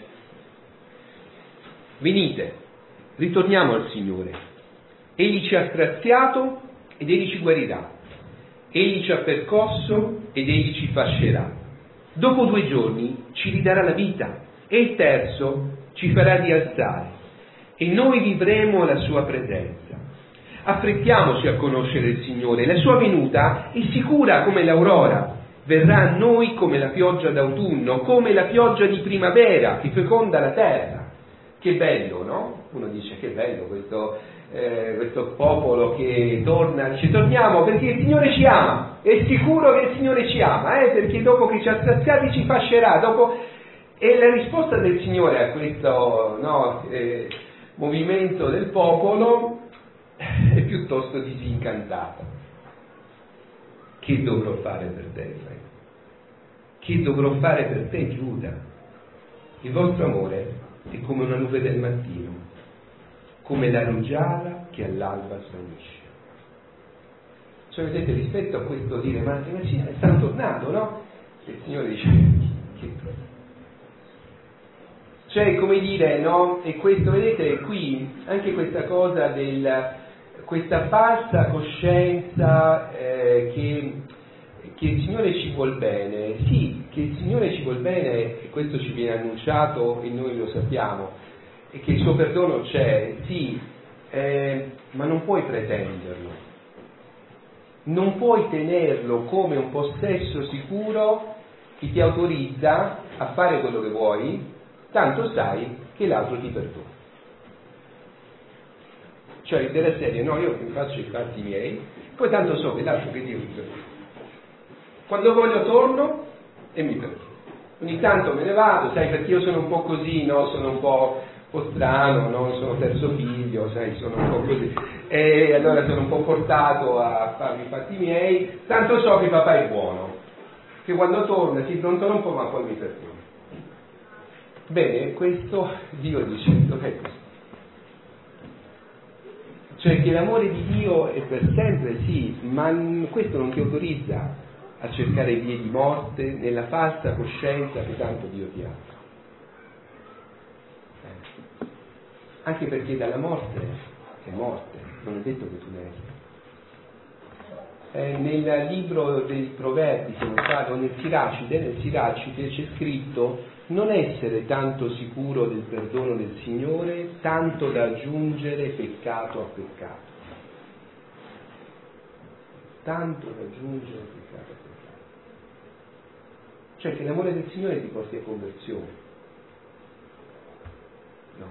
venite, ritorniamo al Signore, egli ci ha straziato ed egli ci guarirà, egli ci ha percosso ed egli ci fascerà, dopo 2 giorni ci ridarà la vita e il terzo ci farà rialzare e noi vivremo la sua presenza. Affrettiamoci a conoscere il Signore, la sua venuta è sicura come l'aurora, verrà a noi come la pioggia d'autunno, come la pioggia di primavera che feconda la terra. Che bello, no? Uno dice che bello questo popolo che torna, dice torniamo perché il Signore ci ama, è sicuro che il Signore ci ama, perché dopo che ci ha straziati ci fascerà, e la risposta del Signore a questo movimento del popolo è piuttosto disincantata. Che dovrò fare per te, Israele? Che dovrò fare per te, Giuda? Il vostro amore è come una nube del mattino, come la rugiada che all'alba svanisce. Cioè, vedete, rispetto a questo dire, ma stanno tornando, no? E il Signore dice, che cioè, come dire, no? E questo, vedete, qui, anche questa cosa questa falsa coscienza che il Signore ci vuol bene, sì, che il Signore ci vuol bene, e questo ci viene annunciato e noi lo sappiamo, e che il suo perdono c'è, sì, ma non puoi pretenderlo, non puoi tenerlo come un possesso sicuro che ti autorizza a fare quello che vuoi, tanto sai che l'altro ti perdona. Cioè della serie, no, io mi faccio i fatti miei, poi tanto so che l'altro che Dio mi perdona. Quando voglio torno e mi perdono. Ogni tanto me ne vado, sai, perché io sono un po' così, no? Sono un po' strano, no? Sono terzo figlio, sai, sono un po' così. E allora sono un po' portato a farmi i fatti miei, tanto so che papà è buono, che quando torna si prontola un po' ma poi mi perdona. Bene, questo Dio dice, dov'è questo? Cioè che l'amore di Dio è per sempre, sì, ma questo non ti autorizza a cercare vie di morte nella falsa coscienza che tanto Dio ti ha. Anche perché dalla morte è morte, non è detto che tu ne esca. Nel libro dei Proverbi, se non sbaglio, nel Siracide c'è scritto: non essere tanto sicuro del perdono del Signore, tanto da aggiungere peccato a peccato. Tanto da aggiungere peccato a peccato. Cioè che l'amore del Signore ti porti a conversione. No.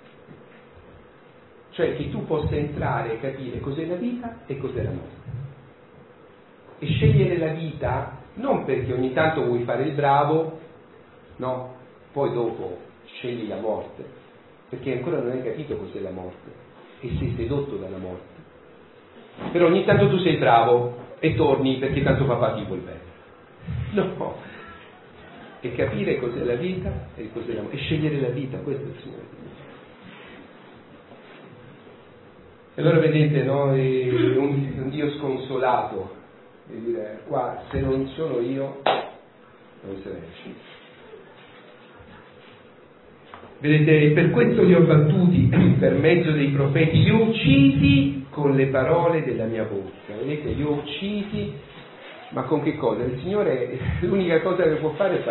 Cioè che tu possa entrare e capire cos'è la vita e cos'è la morte. E scegliere la vita non perché ogni tanto vuoi fare il bravo, no, poi dopo scegli la morte, perché ancora non hai capito cos'è la morte e sei sedotto dalla morte. Però ogni tanto tu sei bravo e torni perché tanto papà ti vuol bene. No, è capire cos'è la vita e cos'è l'amore, e scegliere la vita, questo è il Signore. E allora vedete, no, è un Dio sconsolato, e dire, qua se non sono io non se ne esce. Vedete, per questo li ho battuti per mezzo dei profeti, li ho uccisi con le parole della mia bocca. Vedete, li ho uccisi, ma con che cosa? Il Signore, l'unica cosa che può fare è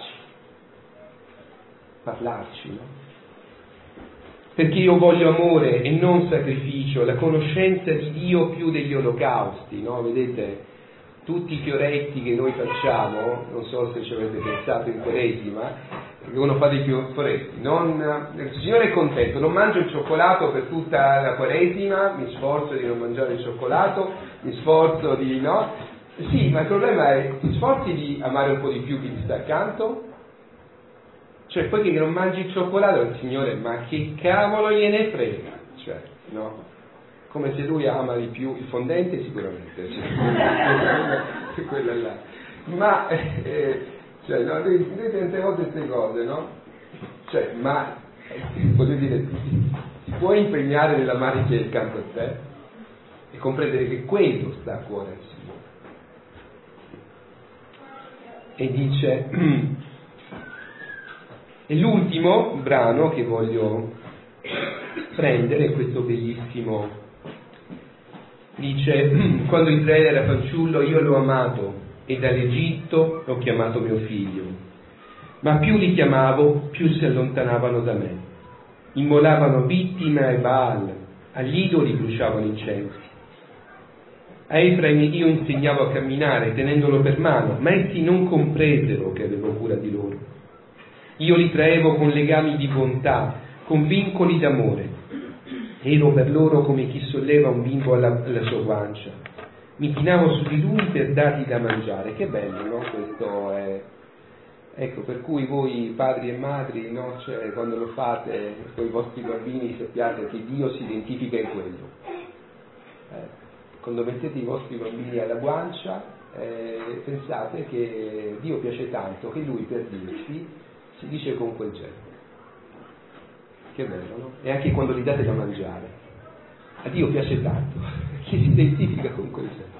parlarci, no? Perché io voglio amore e non sacrificio, la conoscenza di Dio più degli olocausti, no? Vedete, tutti i fioretti che noi facciamo, non so se ci avete pensato in Quaresima, che uno fa dei fioretti, il Signore è contento, non mangio il cioccolato per tutta la Quaresima, mi sforzo di non mangiare il cioccolato, mi sforzo di, no? Sì, ma il problema è, ti sforzi di amare un po' di più chi ti sta accanto? Cioè, poi che non mangi il cioccolato, il Signore, ma che cavolo gliene frega? Cioè, no? Come se lui ama di più il fondente sicuramente, cioè, quella là. Ma, cioè, no, devi tante volte queste cose, no? Cioè, ma, voglio dire, ti puoi impegnare nell'amare chi è accanto a te e comprendere che quello sta a cuore al Signore. E dice... E l'ultimo brano che voglio prendere è questo bellissimo, dice, quando Israele era fanciullo io l'ho amato e dall'Egitto l'ho chiamato mio figlio, ma più li chiamavo più si allontanavano da me, immolavano vittime ai Baal, agli idoli bruciavano incensi. A Efraim io insegnavo a camminare tenendolo per mano, ma essi non compresero che avevo cura di loro. Io li traevo con legami di bontà, con vincoli d'amore. Ero per loro come chi solleva un bimbo alla sua guancia. Mi chinavo su di lui per dargli da mangiare. Che bello, no? Questo è... Ecco, per cui voi padri e madri, no? Cioè, quando lo fate con i vostri bambini sappiate che Dio si identifica in quello. Quando mettete i vostri bambini alla guancia, pensate che Dio piace tanto che Lui per dirsi si dice con quel gesto. Che bello, no? E anche quando li date da mangiare, a Dio piace tanto che si identifica con quel gesto.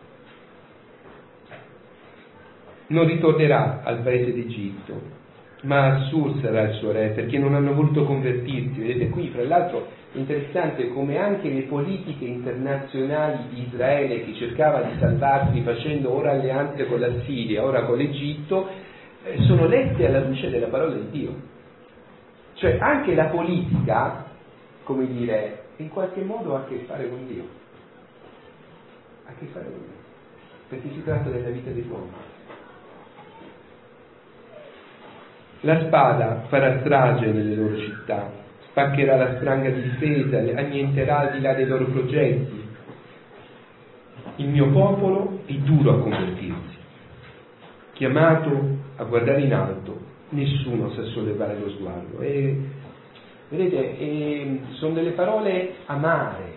Non ritornerà al paese d'Egitto, ma Assur sarà il suo re, perché non hanno voluto convertirsi. Vedete qui, fra l'altro, è interessante come anche le politiche internazionali di Israele, che cercava di salvarsi facendo ora alleanze con la Siria, ora con l'Egitto, sono lette alla luce della parola di Dio. Cioè anche la politica, come dire, in qualche modo ha a che fare con Dio. Ha a che fare con Dio. Perché si tratta della vita dell'uomo. La spada farà strage nelle loro città, spaccherà la spranga di difesa, annienterà al di là dei loro progetti. Il mio popolo è duro a convertirsi. Chiamato a guardare in alto, nessuno sa sollevare lo sguardo. E vedete, sono delle parole amare,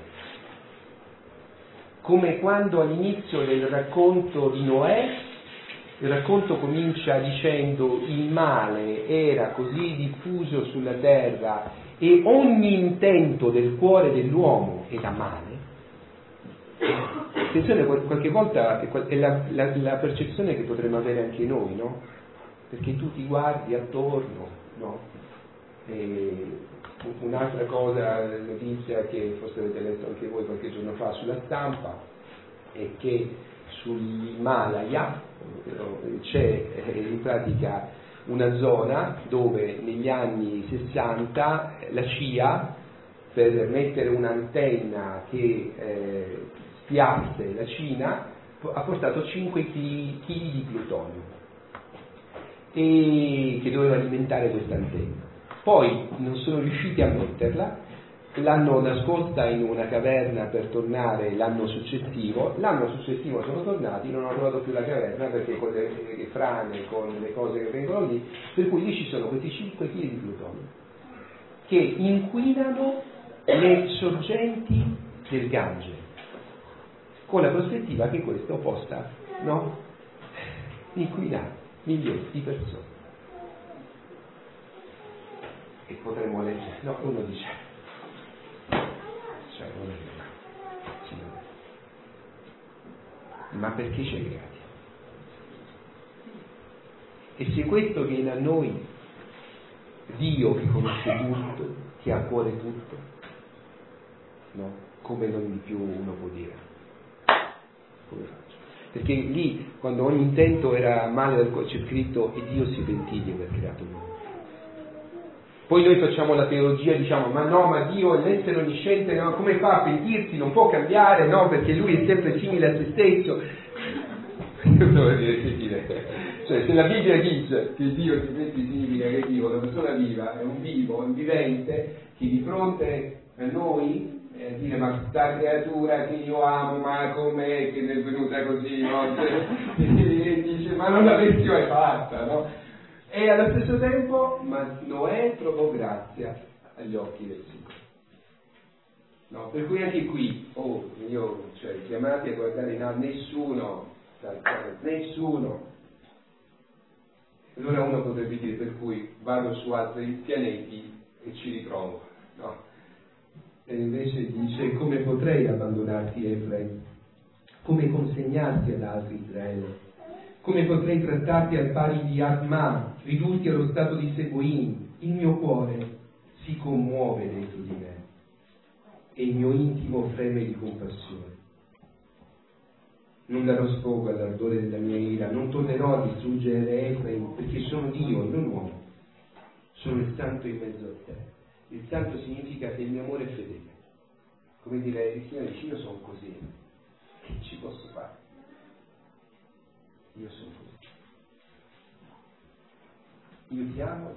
come quando all'inizio del racconto di Noè, il racconto comincia dicendo il male era così diffuso sulla terra e ogni intento del cuore dell'uomo era male. Attenzione, qualche volta è la percezione che potremmo avere anche noi, no? Perché tu ti guardi attorno, no? E un'altra cosa, notizia che forse avete letto anche voi qualche giorno fa sulla stampa, è che sull'Himalaya c'è in pratica una zona dove negli anni 60 la CIA, per mettere un'antenna che spiasse la Cina, ha portato 5 kg di plutonio e che doveva alimentare questa antenna. Poi non sono riusciti a metterla, l'hanno nascosta in una caverna per tornare l'anno successivo sono tornati, non hanno trovato più la caverna perché con le frane, con le cose che vengono lì, per cui lì ci sono questi 5 kg di plutonio che inquinano le sorgenti del Gange. con la prospettiva che questo possa, no, inquinare milioni di persone. E potremmo leggere, no, uno dice, cioè uno dice, Signore, ma perché ci hai creati? E se questo viene a noi, Dio che conosce tutto, che ha a cuore tutto, no? Come non di più uno può dire? Come faccio? Perché lì, quando ogni intento era male, c'è scritto, e Dio si pentì di aver creato l'uomo. Poi noi facciamo la teologia, diciamo, ma no, ma Dio è l'essere onnisciente, no? Come fa a pentirsi? Non può cambiare, no? Perché Lui è sempre simile a se stesso. Devo dire, cioè, se la Bibbia dice che Dio si penti significa che Dio è una persona viva, è un vivo, è un vivente, che di fronte a noi dire ma questa creatura che io amo, ma com'è che ne è venuta così, no? E dice ma non l'avresti mai fatta, no? E allo stesso tempo, ma Noè trovò grazia agli occhi del Signore. No, per cui anche qui, cioè, chiamati a guardare in alto, nessuno. Allora uno potrebbe dire, per cui vado su altri pianeti e ci ritrovo, no? E invece dice, come potrei abbandonarti, Efraim? Come consegnarti ad altri, Israele? Come potrei trattarti al pari di Atma, ridurti allo stato di Seboim? Il mio cuore si commuove dentro di me e il mio intimo freme di compassione. Non darò sfogo all'ardore della mia ira, non tornerò a distruggere Efraim, perché sono Dio, non uomo. Sono il santo in mezzo a te. Il santo significa che il mio amore è fedele. Come dire, il Signore dice, io sono così, che ci posso fare? Io sono così. Io ti amo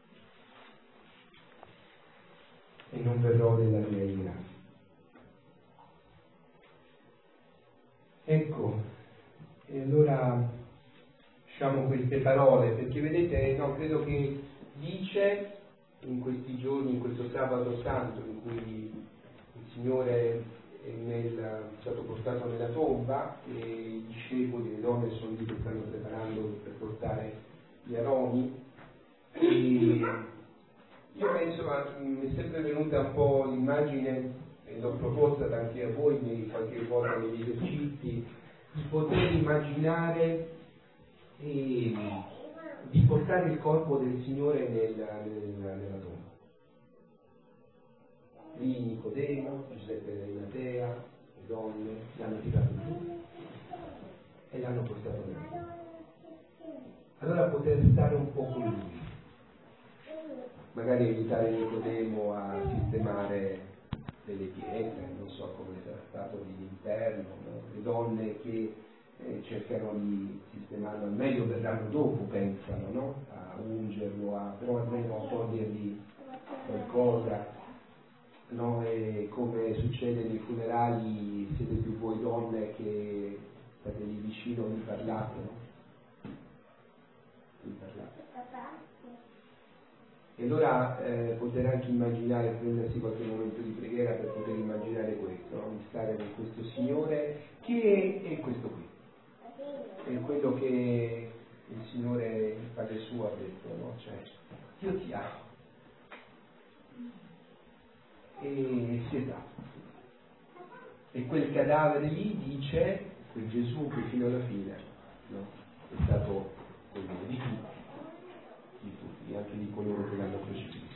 e non verrò nella mia ira. Ecco, e allora diciamo queste parole, perché vedete, no, credo che dice in questi giorni, in questo sabato santo in cui il Signore è stato portato nella tomba e i discepoli, le donne sono lì che stanno preparando per portare gli aromi, e io penso, mi è sempre venuta un po' l'immagine, e l'ho proposta anche a voi qualche volta negli esercizi, di poter immaginare di portare il corpo del Signore nella tomba. Lì Nicodemo, Giuseppe e Matea, le donne, l'hanno tirato giù e l'hanno portato nella tomba. Allora poter stare un po' con lui, magari aiutare Nicodemo a sistemare delle pietre, non so come sarà stato lì l'interno, no? Le donne che cercano di sistemarlo al meglio verranno dopo, pensano, no? A ungerlo, però almeno a togliergli qualcosa. No, e come succede nei funerali, siete più voi donne che state lì vicino, vi parlate, no? Vi parlate. E allora poter anche immaginare, prendersi qualche momento di preghiera per poter immaginare questo, no? Di stare con questo Signore che è questo qui. È quello che il Signore, il Padre suo, ha detto, no? Cioè, io ti amo. E si è dato. E quel cadavere lì dice, quel Gesù che fino alla fine, no? È stato quello di tutti, anche di coloro che l'hanno crocifisso.